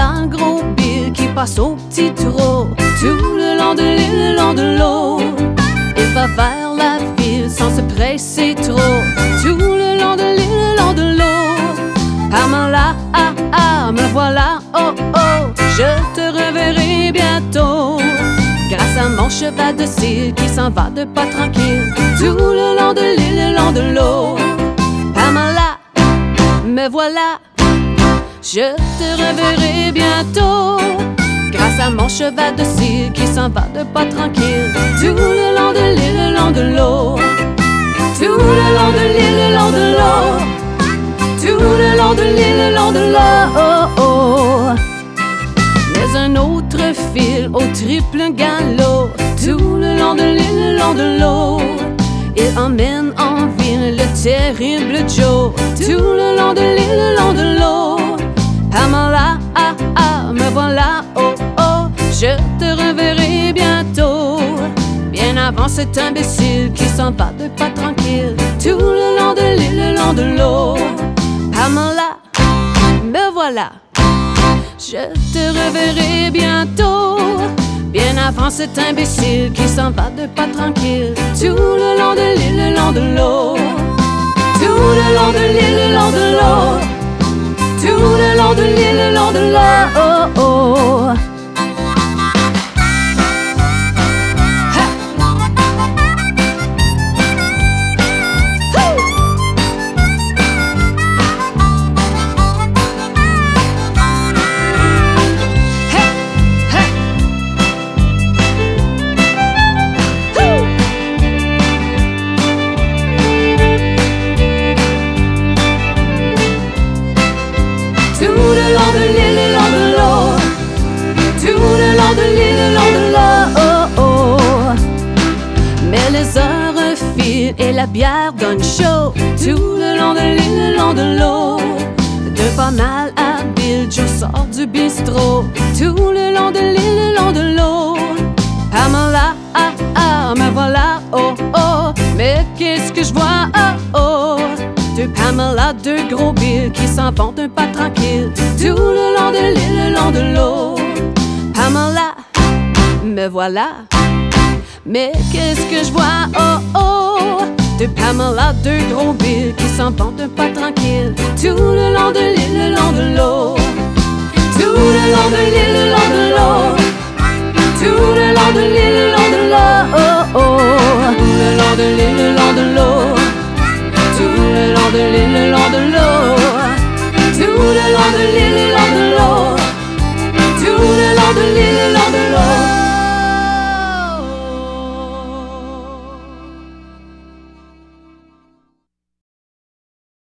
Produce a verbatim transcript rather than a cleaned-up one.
Pamela, le gros Bill qui passe au petit trot. Tout le long de l'île, le long de l'eau, il va vers la ville sans se presser trop. Tout le long de l'île, le long de l'eau, Pamela, ah ah, me voilà, oh oh, je te reverrai bientôt. Grâce à mon cheval de cire qui s'en va de pas tranquille. Tout le long de l'île, le long de l'eau, Pamela, me voilà, je te reverrai bientôt. Grâce à mon cheval de cire qui s'en va de pas tranquille. Tout le long de l'île, le long de l'eau, tout le long de l'île, le long de l'eau, tout le long de l'île, le long de l'eau. Mais un autre fil au triple galop. Tout le long de l'île, le long de l'eau, il emmène en ville le terrible Joe. Tout le long de l'île, le long de l'eau, Pamela, ah ah, me voilà, oh oh, je te reverrai bientôt. Bien avant cet imbécile qui s'en va de pas tranquille. Tout le long de l'île, le long de l'eau, Pamela, me voilà, je te reverrai bientôt. Bien avant cet imbécile qui s'en va de pas tranquille. Tout le long de l'île, le long de l'eau, tout le long de l'île, le long de l'eau, tout le long de l'île, le long de l'eau. Oh, oh. Les heures filent et la bière donne chaud. Tout le long de l'île, le long de l'eau, de pas mal habile, Joe sort du bistrot. Tout le long de l'île, le long de l'eau, Pamela, ah ah, me voilà, oh oh. Mais qu'est-ce que je vois, oh oh, deux Pamela, deux gros Bill qui s'en vont d'un pas tranquille. Tout le long de l'île, le long de l'eau, Pamela, me voilà. Mais qu'est-ce que je vois, oh oh, deux Pamela, deux gros Bill qui s'en vont d'un pas tranquille. Tout le long de l'île, le long de l'eau, tout le long de l'île, le long de l'eau, tout le long de l'île.